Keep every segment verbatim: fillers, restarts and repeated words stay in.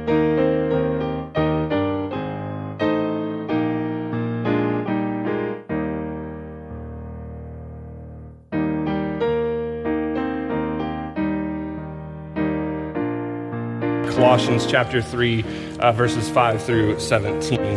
Colossians chapter three, uh, verses five through seventeen.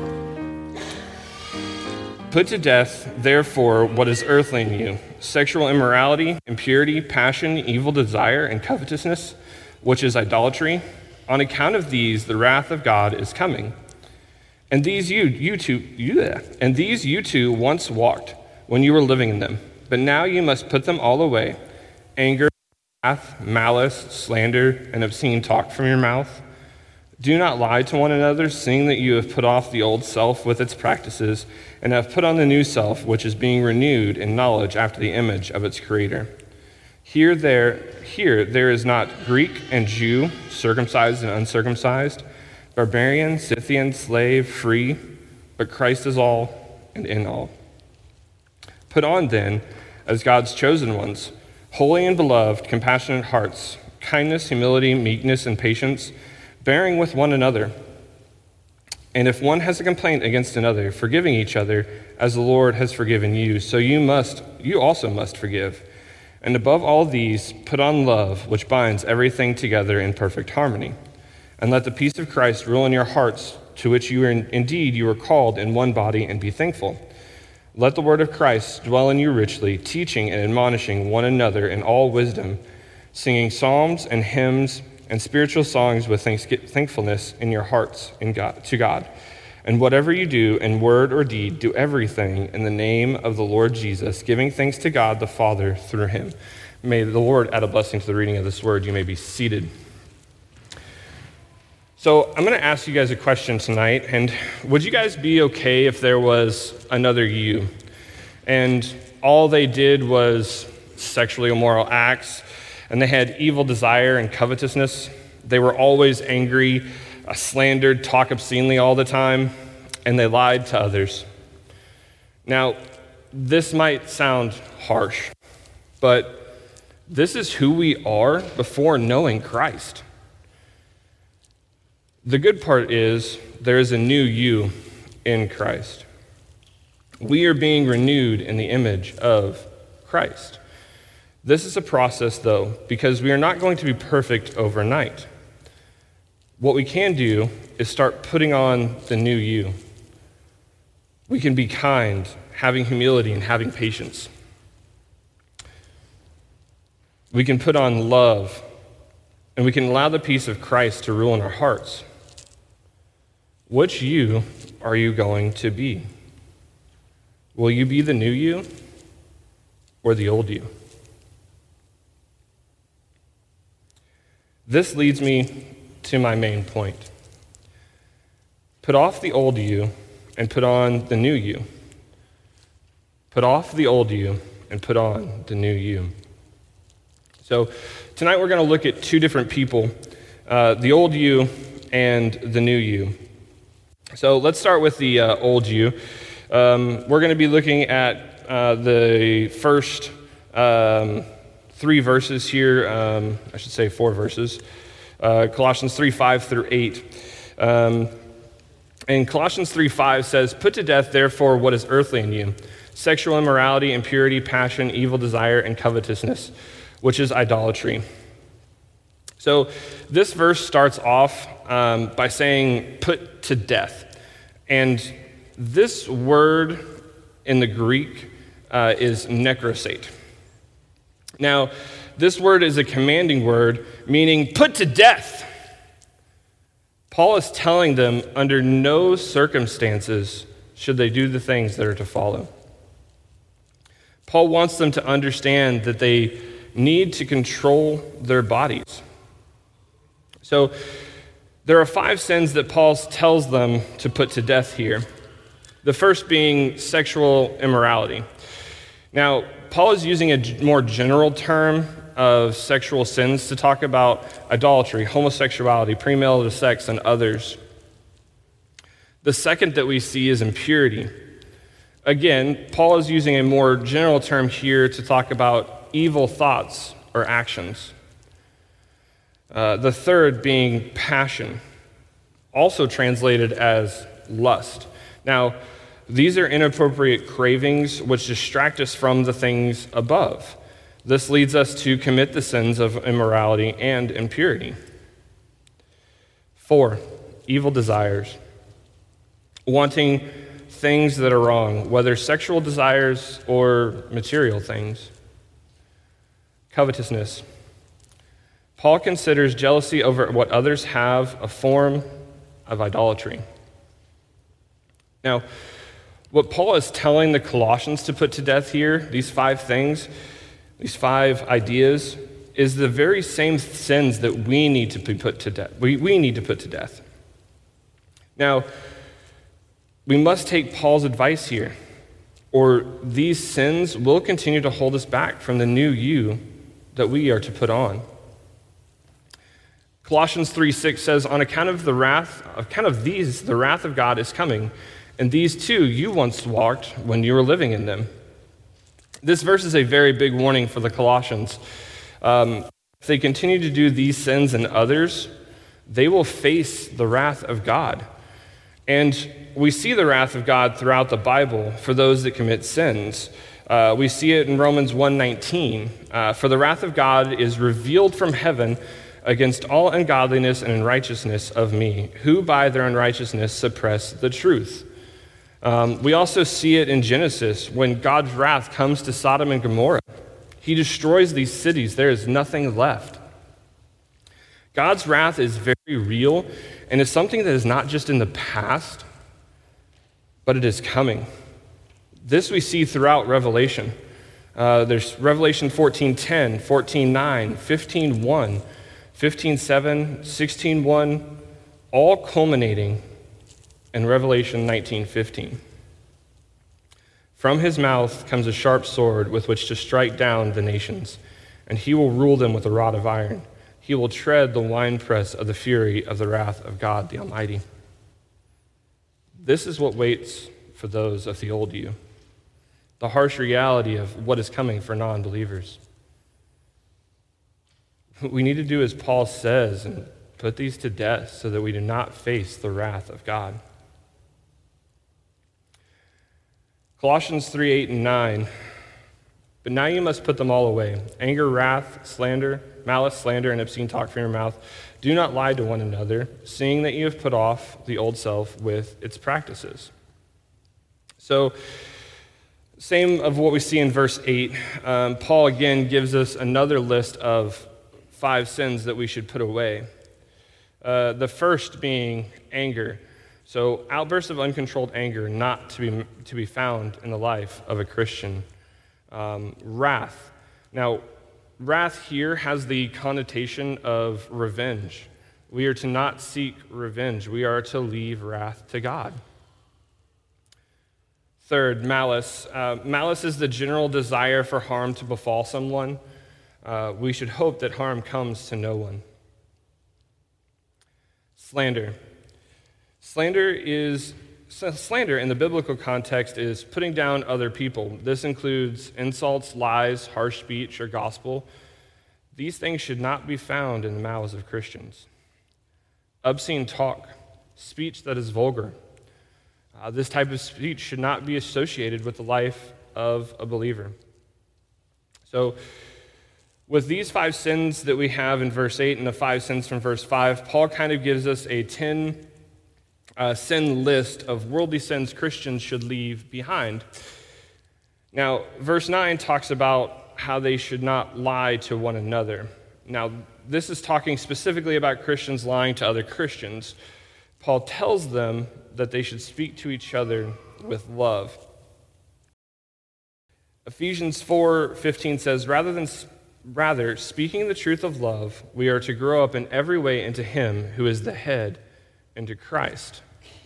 Put to death, therefore, what is earthly in you, sexual immorality, impurity, passion, evil desire, and covetousness, which is idolatry. On account of these, the wrath of God is coming. And these you, you two, yeah, and these you two once walked when you were living in them, but now you must put them all away: anger, wrath, malice, slander, and obscene talk from your mouth. Do not lie to one another, seeing that you have put off the old self with its practices, and have put on the new self, which is being renewed in knowledge after the image of its creator. Here there, here there is not Greek and Jew, circumcised and uncircumcised, barbarian, Scythian, slave, free, but Christ is all and in all. Put on then, as God's chosen ones, holy and beloved, compassionate hearts, kindness, humility, meekness, and patience, bearing with one another. And if one has a complaint against another, forgiving each other, as the Lord has forgiven you, so you must, you also must forgive. And above all these, put on love, which binds everything together in perfect harmony. And let the peace of Christ rule in your hearts, to which you are in, indeed you are called in one body, and be thankful. Let the word of Christ dwell in you richly, teaching and admonishing one another in all wisdom, singing psalms and hymns and spiritual songs with thankfulness in your hearts in God, to God. And whatever you do in word or deed, do everything in the name of the Lord Jesus, giving thanks to God the Father through him. May the Lord add a blessing to the reading of this word. You may be seated. So I'm going to ask you guys a question tonight, and would you guys be okay if there was another you, and all they did was sexually immoral acts, and they had evil desire and covetousness? They were always angry, uh, slandered, talk obscenely all the time, and they lied to others. Now, this might sound harsh, but this is who we are before knowing Christ. The good part is there is a new you in Christ. We are being renewed in the image of Christ. This is a process, though, because we are not going to be perfect overnight. What we can do is start putting on the new you. We can be kind, having humility, and having patience. We can put on love, and we can allow the peace of Christ to rule in our hearts. Which you are you going to be? Will you be the new you or the old you? This leads me to my main point. Put off the old you and put on the new you. Put off the old you and put on the new you. So tonight we're going to look at two different people, uh, the old you and the new you. So let's start with the uh, old you. Um, we're going to be looking at uh, the first um, three verses here. Um, I should say four verses. Uh, Colossians three, five through eight. Um, and Colossians three, five says, "Put to death, therefore, what is earthly in you, sexual immorality, impurity, passion, evil desire, and covetousness, which is idolatry." So this verse starts off um, by saying, put to death. And this word in the Greek uh, is necrosate. Now, this word is a commanding word, meaning put to death. Paul is telling them under no circumstances should they do the things that are to follow. Paul wants them to understand that they need to control their bodies. So there are five sins that Paul tells them to put to death here. The first being sexual immorality. Now, Paul is using a more general term of sexual sins to talk about idolatry, homosexuality, premarital sex, and others. The second that we see is impurity. Again, Paul is using a more general term here to talk about evil thoughts or actions. Uh, the third being passion. also translated as lust. Now, these are inappropriate cravings which distract us from the things above. This leads us to commit the sins of immorality and impurity. Four, evil desires. Wanting things that are wrong, whether sexual desires or material things. Covetousness. Paul considers jealousy over what others have a form of idolatry. Now, what Paul is telling the Colossians to put to death here, these five things, these five ideas, is the very same sins that we need to be put to death. We, we need to put to death. Now, we must take Paul's advice here, or these sins will continue to hold us back from the new you that we are to put on. Colossians three six says, on account of the wrath, on account of these, the wrath of God is coming, and these too you once walked when you were living in them. This verse is a very big warning for the Colossians. Um, if they continue to do these sins and others, they will face the wrath of God. And we see the wrath of God throughout the Bible for those that commit sins. Uh, we see it in Romans one nineteen. Uh, for the wrath of God is revealed from heaven against all ungodliness and unrighteousness of me, who by their unrighteousness suppress the truth. Um, we also see it in Genesis when God's wrath comes to Sodom and Gomorrah. He destroys these cities. There is nothing left. God's wrath is very real, and it's something that is not just in the past, but it is coming. This we see throughout Revelation. Uh, there's Revelation fourteen ten, fourteen nine, fifteen one, fifteen seven, sixteen one, all culminating in Revelation nineteen fifteen. From his mouth comes a sharp sword with which to strike down the nations, and he will rule them with a rod of iron. He will tread the winepress of the fury of the wrath of God the Almighty. This is what waits for those of the old you, the harsh reality of what is coming for non-believers. We need to do as Paul says and put these to death so that we do not face the wrath of God. Colossians three eight and nine. But now you must put them all away: anger, wrath, slander, malice, slander, and obscene talk from your mouth. Do not lie to one another, seeing that you have put off the old self with its practices. So, same of what we see in verse eight. Um, Paul again gives us another list of five sins that we should put away. Uh, the first being anger. So, outbursts of uncontrolled anger not to be to be found in the life of a Christian. Um, wrath. Now, wrath here has the connotation of revenge. We are to not seek revenge. We are to leave wrath to God. Third, malice. Uh, malice is the general desire for harm to befall someone. Uh, we should hope that harm comes to no one. Slander. Slander is slander in the biblical context is putting down other people. This includes insults, lies, harsh speech, or gospel. These things should not be found in the mouths of Christians. Obscene talk, speech that is vulgar. Uh, this type of speech should not be associated with the life of a believer. So, with these five sins that we have in verse eight and the five sins from verse five, Paul kind of gives us a ten uh, sin list of worldly sins Christians should leave behind. Now, verse nine talks about how they should not lie to one another. Now, this is talking specifically about Christians lying to other Christians. Paul tells them that they should speak to each other with love. Ephesians four fifteen says, rather than rather speaking the truth of love, we are to grow up in every way into him who is the head, into Christ.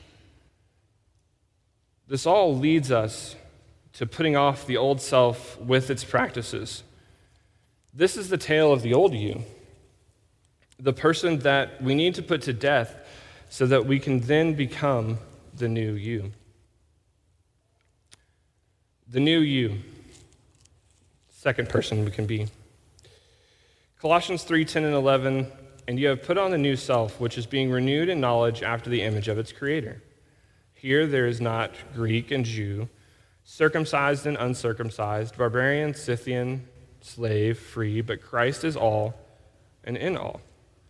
This all leads us to putting off the old self with its practices. This is the tale of the old you, the person that we need to put to death so that we can then become the new you. The new you, second person we can be. Colossians three ten and eleven and you have put on the new self, which is being renewed in knowledge after the image of its creator. Here there is not Greek and Jew, circumcised and uncircumcised, barbarian, Scythian, slave, free, but Christ is all and in all.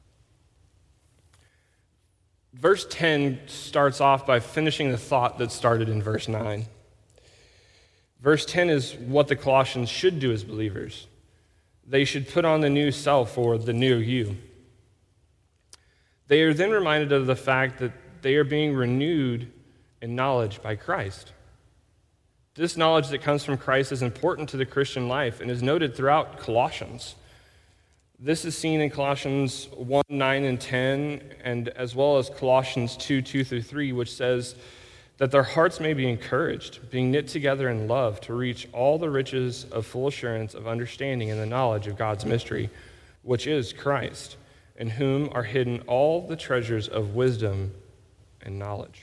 Verse ten starts off by finishing the thought that started in verse nine. Verse ten is what the Colossians should do as believers. They should put on the new self, or the new you. They are then reminded of the fact that they are being renewed in knowledge by Christ. This knowledge that comes from Christ is important to the Christian life and is noted throughout Colossians. This is seen in Colossians one, nine, and ten, and as well as Colossians two, two through three, which says that their hearts may be encouraged, being knit together in love, to reach all the riches of full assurance of understanding and the knowledge of God's mystery, which is Christ, in whom are hidden all the treasures of wisdom and knowledge.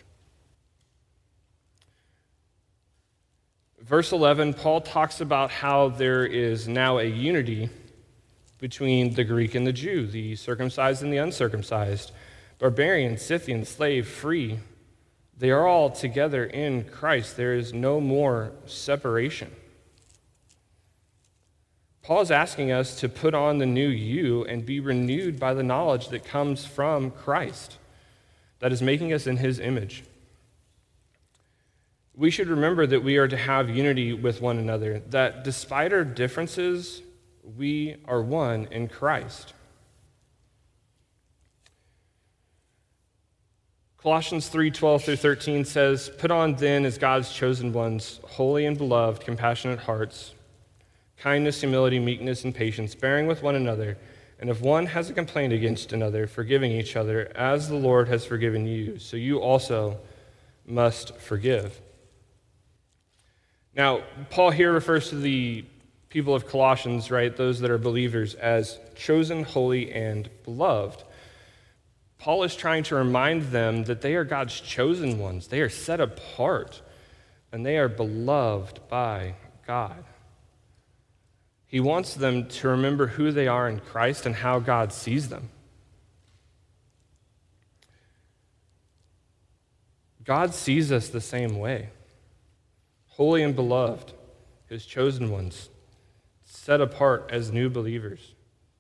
Verse eleven, Paul talks about how there is now a unity between the Greek and the Jew, the circumcised and the uncircumcised, barbarian, Scythian, slave, free. They are all together in Christ. There is no more separation. Paul is asking us to put on the new you and be renewed by the knowledge that comes from Christ, that is making us in his image. We should remember that we are to have unity with one another, that despite our differences, we are one in Christ. Colossians three, twelve through thirteen says, "Put on then as God's chosen ones, holy and beloved, compassionate hearts, kindness, humility, meekness, and patience, bearing with one another, and if one has a complaint against another, forgiving each other, as the Lord has forgiven you, so you also must forgive." Now, Paul here refers to the people of Colossians, right, those that are believers, as chosen, holy, and beloved. Paul is trying to remind them that they are God's chosen ones. They are set apart, and they are beloved by God. He wants them to remember who they are in Christ and how God sees them. God sees us the same way. Holy and beloved, his chosen ones, set apart as new believers.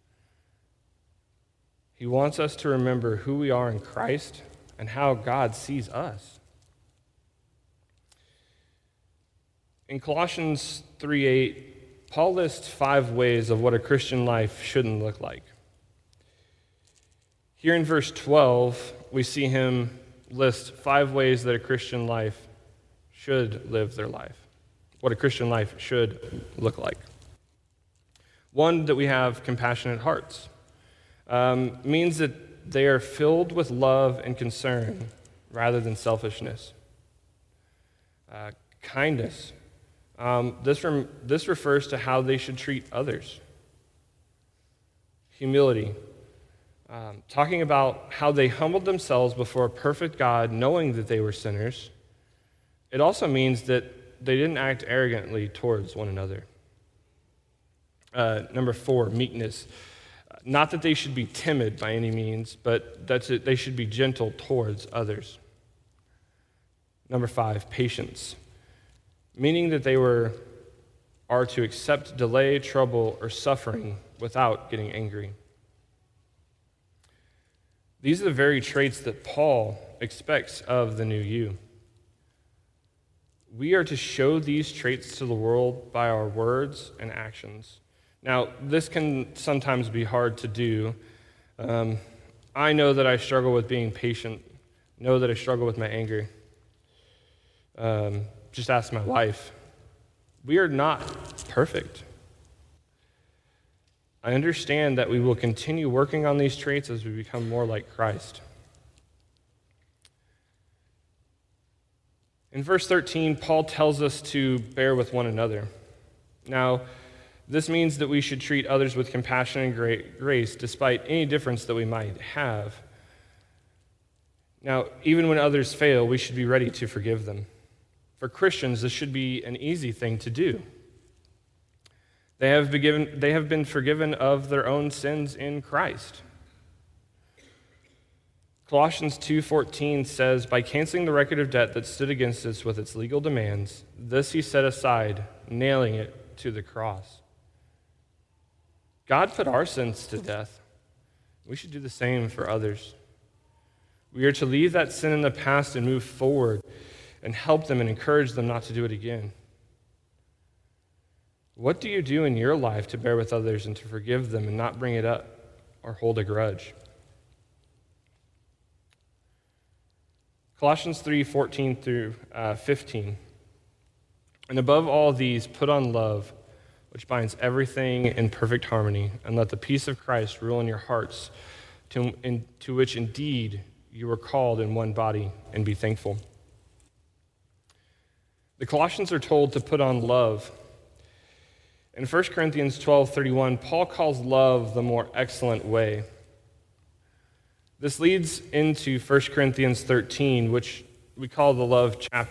He wants us to remember who we are in Christ and how God sees us. In Colossians three eight, Paul lists five ways of what a Christian life shouldn't look like. Here in verse twelve, we see him list five ways that a Christian life should live their life, what a Christian life should look like. One, that we have compassionate hearts. Um, means that they are filled with love and concern rather than selfishness. Uh, kindness. Um, this, rem- this refers to how they should treat others. Humility. Um, talking about how they humbled themselves before a perfect God, knowing that they were sinners. It also means that they didn't act arrogantly towards one another. Uh, number four, meekness. Not that they should be timid by any means, but that they should be gentle towards others. Number five, patience. Meaning that they were are to accept delay, trouble, or suffering without getting angry. These are the very traits that Paul expects of the new you. We are to show these traits to the world by our words and actions. Now, this can sometimes be hard to do. Um, I know that I struggle with being patient, know that I struggle with my anger. Um, just ask my wife. We are not perfect. I understand that we will continue working on these traits as we become more like Christ. In verse thirteen, Paul tells us to bear with one another. Now, this means that we should treat others with compassion and grace despite any difference that we might have. Now, even when others fail, we should be ready to forgive them. For Christians, this should be an easy thing to do. They have been given, they have been forgiven of their own sins in Christ. Colossians two fourteen says, by canceling the record of debt that stood against us with its legal demands, this he set aside, nailing it to the cross. God put our sins to death. We should do the same for others. We are to leave that sin in the past and move forward and help them and encourage them not to do it again. What do you do in your life to bear with others and to forgive them and not bring it up or hold a grudge? Colossians three fourteen through fifteen. And above all these, put on love, which binds everything in perfect harmony, and let the peace of Christ rule in your hearts, to, in, to which indeed you were called in one body, and be thankful. The Colossians are told to put on love. In First Corinthians twelve thirty-one, Paul calls love the more excellent way. This leads into First Corinthians thirteen, which we call the love chapter.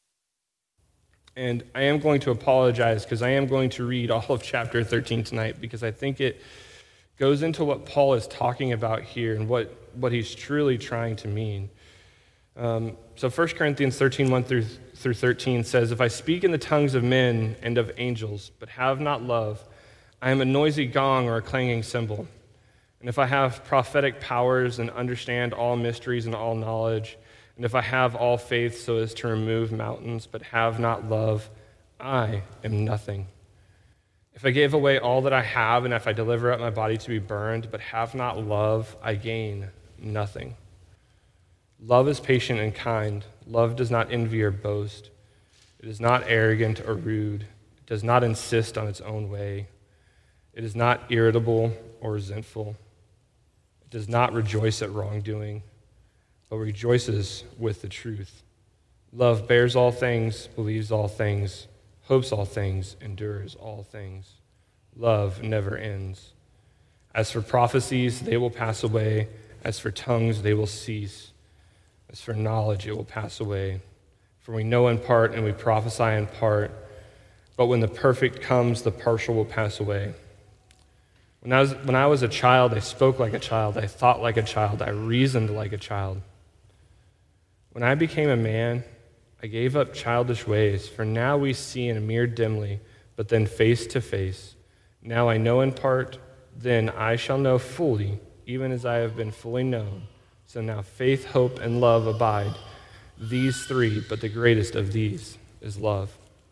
And I am going to apologize because I am going to read all of chapter thirteen tonight because I think it goes into what Paul is talking about here and what, what he's truly trying to mean. Um, so First Corinthians thirteen, one through, through thirteen says, if I speak in the tongues of men and of angels, but have not love, I am a noisy gong or a clanging cymbal. And if I have prophetic powers and understand all mysteries and all knowledge, and if I have all faith so as to remove mountains, but have not love, I am nothing. If I gave away all that I have, and if I deliver up my body to be burned, but have not love, I gain nothing. Love is patient and kind. Love does not envy or boast. It is not arrogant or rude. It does not insist on its own way. It is not irritable or resentful. It does not rejoice at wrongdoing, but rejoices with the truth. Love bears all things, believes all things, hopes all things, endures all things. Love never ends. As for prophecies, they will pass away. As for tongues, they will cease. As for knowledge, it will pass away. For we know in part and we prophesy in part, but when the perfect comes, the partial will pass away. When I was, when I was a child, I spoke like a child, I thought like a child, I reasoned like a child. When I became a man, I gave up childish ways, for now we see in a mirror dimly, but then face to face. Now I know in part, then I shall know fully, even as I have been fully known. So now faith, hope, and love abide, these three, but the greatest of these is love.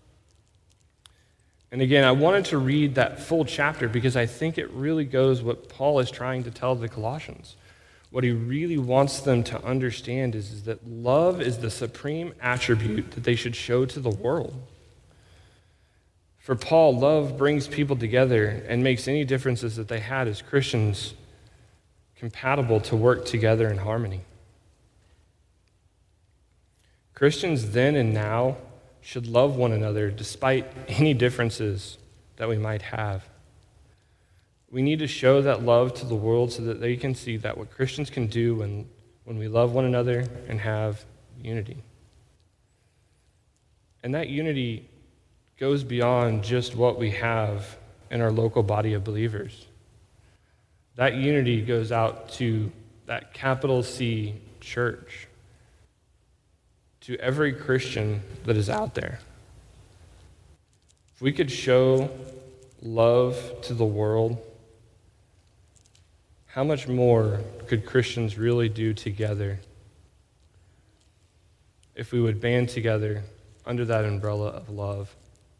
And again, I wanted to read that full chapter because I think it really goes what Paul is trying to tell the Colossians. What he really wants them to understand is, is that love is the supreme attribute that they should show to the world. For Paul, love brings people together and makes any differences that they had as Christians compatible to work together in harmony. Christians then and now should love one another despite any differences that we might have. We need to show that love to the world so that they can see that what Christians can do when, when we love one another and have unity. And that unity goes beyond just what we have in our local body of believers. That unity goes out to that capital C church, to every Christian that is out there. If we could show love to the world, how much more could Christians really do together if we would band together under that umbrella of love?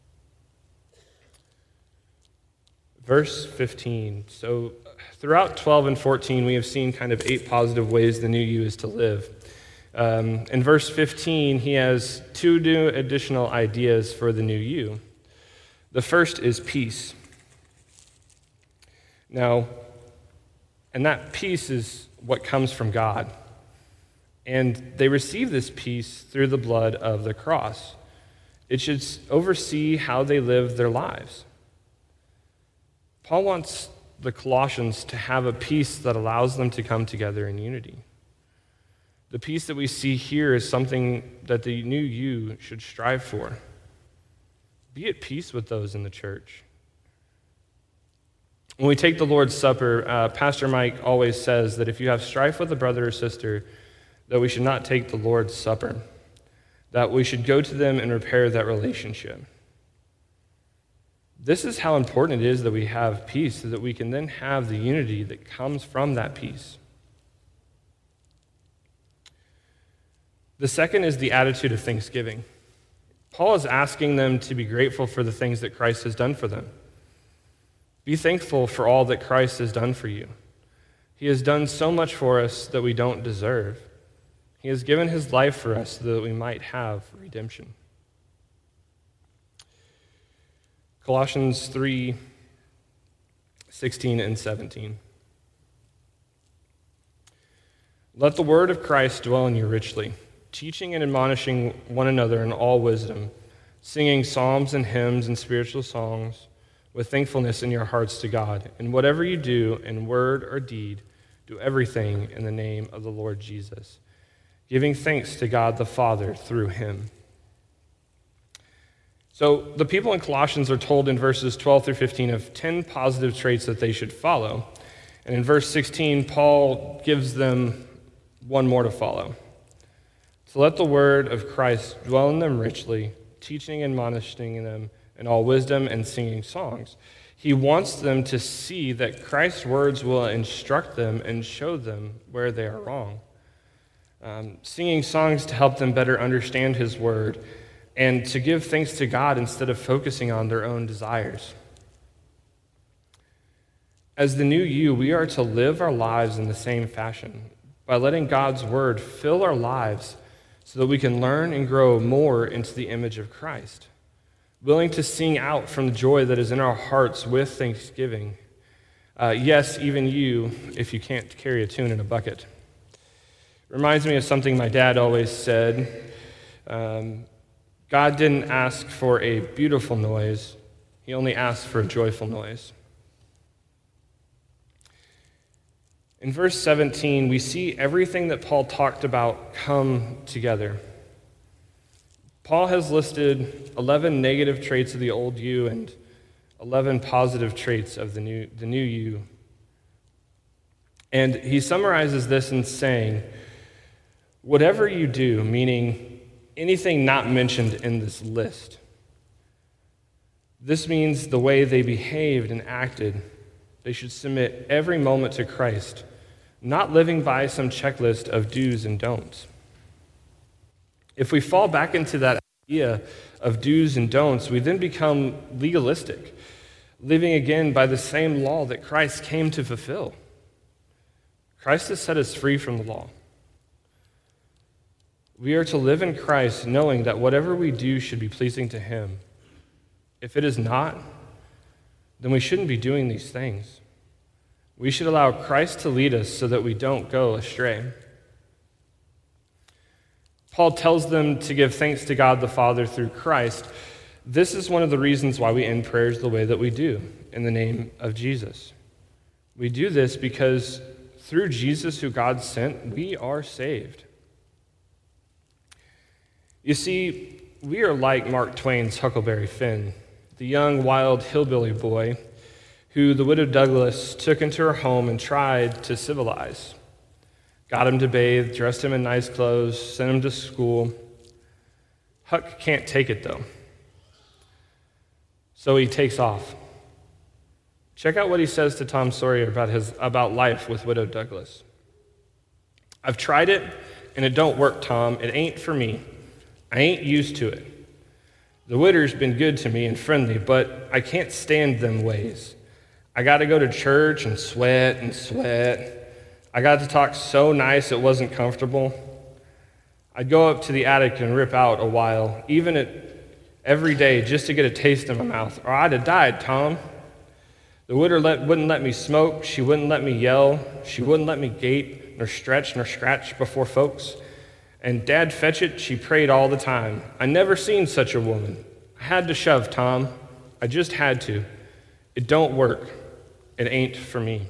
Verse fifteen. So throughout twelve and fourteen, we have seen kind of eight positive ways the new you is to live. Um, in verse fifteen, he has two new additional ideas for the new you. The first is peace. Now, and that peace is what comes from God. And they receive this peace through the blood of the cross. It should oversee how they live their lives. Paul wants the Colossians to have a peace that allows them to come together in unity. The peace that we see here is something that the new you should strive for. Be at peace with those in the church. When we take the Lord's Supper, uh, Pastor Mike always says that if you have strife with a brother or sister, that we should not take the Lord's Supper, that we should go to them and repair that relationship. This is how important it is that we have peace, so that we can then have the unity that comes from that peace. The second is the attitude of thanksgiving. Paul is asking them to be grateful for the things that Christ has done for them. Be thankful for all that Christ has done for you. He has done so much for us that we don't deserve. He has given his life for us so that we might have redemption. Colossians three, sixteen and seventeen. Let the word of Christ dwell in you richly, teaching and admonishing one another in all wisdom, singing psalms and hymns and spiritual songs with thankfulness in your hearts to God. And whatever you do in word or deed, do everything in the name of the Lord Jesus, giving thanks to God the Father through him. So the people in Colossians are told in verses twelve through fifteen of ten positive traits that they should follow. And in verse sixteen, Paul gives them one more to follow. So let the word of Christ dwell in them richly, teaching and admonishing them in all wisdom and singing songs. He wants them to see that Christ's words will instruct them and show them where they are wrong. Um, singing songs to help them better understand his word and to give thanks to God instead of focusing on their own desires. As the new you, we are to live our lives in the same fashion, by letting God's word fill our lives so that we can learn and grow more into the image of Christ, willing to sing out from the joy that is in our hearts with thanksgiving. Uh, yes, even you, if you can't carry a tune in a bucket. Reminds me of something my dad always said. Um, God didn't ask for a beautiful noise. He only asked for a joyful noise. In verse seventeen, we see everything that Paul talked about come together. Paul has listed eleven negative traits of the old you and eleven positive traits of the new, the new you. And he summarizes this in saying, whatever you do, meaning anything not mentioned in this list. This means the way they behaved and acted. They should submit every moment to Christ, not living by some checklist of do's and don'ts. If we fall back into that idea of do's and don'ts, we then become legalistic, living again by the same law that Christ came to fulfill. Christ has set us free from the law. We are to live in Christ knowing that whatever we do should be pleasing to him. If it is not, then we shouldn't be doing these things. We should allow Christ to lead us so that we don't go astray. Paul tells them to give thanks to God the Father through Christ. This is one of the reasons why we end prayers the way that we do, in the name of Jesus. We do this because through Jesus, who God sent, we are saved. You see, we are like Mark Twain's Huckleberry Finn, the young, wild hillbilly boy who the widow Douglas took into her home and tried to civilize. Got him to bathe, dressed him in nice clothes, sent him to school. Huck can't take it, though. So he takes off. Check out what he says to Tom Sawyer about, his, about life with widow Douglas. I've tried it, and it don't work, Tom. It ain't for me. I ain't used to it. The widow's been good to me and friendly, but I can't stand them ways. I got to go to church and sweat and sweat. I got to talk so nice it wasn't comfortable. I'd go up to the attic and rip out a while, even at every day, just to get a taste in my mouth, or I'd have died, Tom. The widow let, wouldn't let me smoke. She wouldn't let me yell. She wouldn't let me gape, nor stretch, nor scratch before folks. And Dad Fetchit, she prayed all the time. I never seen such a woman. I had to shove, Tom. I just had to. It don't work. It ain't for me.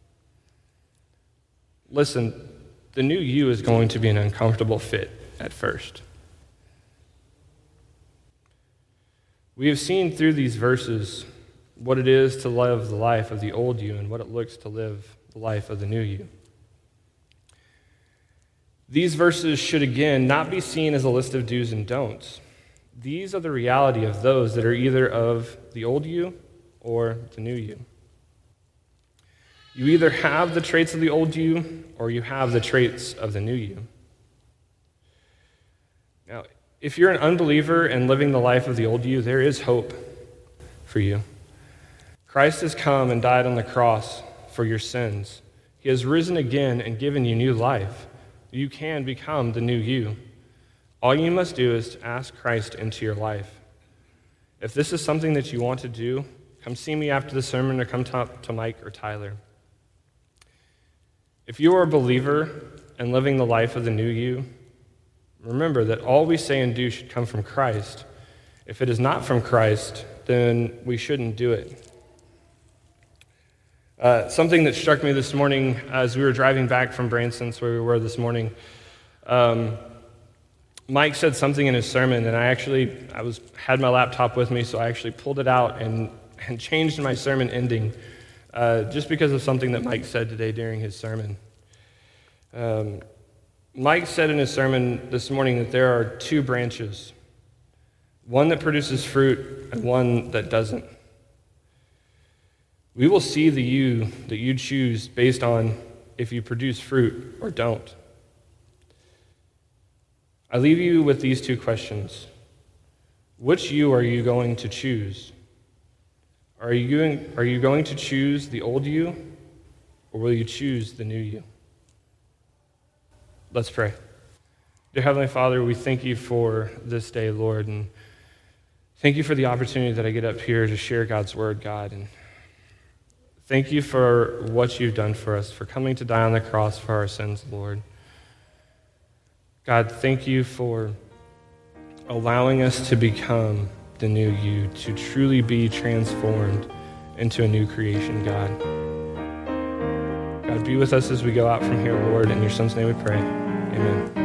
Listen, the new you is going to be an uncomfortable fit at first. We have seen through these verses what it is to live the life of the old you and what it looks to live the life of the new you. These verses should, again, not be seen as a list of do's and don'ts. These are the reality of those that are either of the old you or the new you. You either have the traits of the old you or you have the traits of the new you. Now, if you're an unbeliever and living the life of the old you, there is hope for you. Christ has come and died on the cross for your sins. He has risen again and given you new life. You can become the new you. All you must do is to ask Christ into your life. If this is something that you want to do, come see me after the sermon or come talk to Mike or Tyler. If you are a believer and living the life of the new you, remember that all we say and do should come from Christ. If it is not from Christ, then we shouldn't do it. Uh, something that struck me this morning as we were driving back from Branson's, where we were this morning, um, Mike said something in his sermon, and I actually I was had my laptop with me, so I actually pulled it out and, and changed my sermon ending uh, just because of something that Mike said today during his sermon. Um, Mike said in his sermon this morning that there are two branches, one that produces fruit and one that doesn't. We will see the you that you choose based on if you produce fruit or don't. I leave you with these two questions. Which you are you going to choose? Are you going, are you going to choose the old you, or will you choose the new you? Let's pray. Dear Heavenly Father, we thank you for this day, Lord, and thank you for the opportunity that I get up here to share God's word, God, and thank you for what you've done for us, for coming to die on the cross for our sins, Lord. God, thank you for allowing us to become the new you, to truly be transformed into a new creation, God. God, be with us as we go out from here, Lord. In your Son's name we pray. Amen.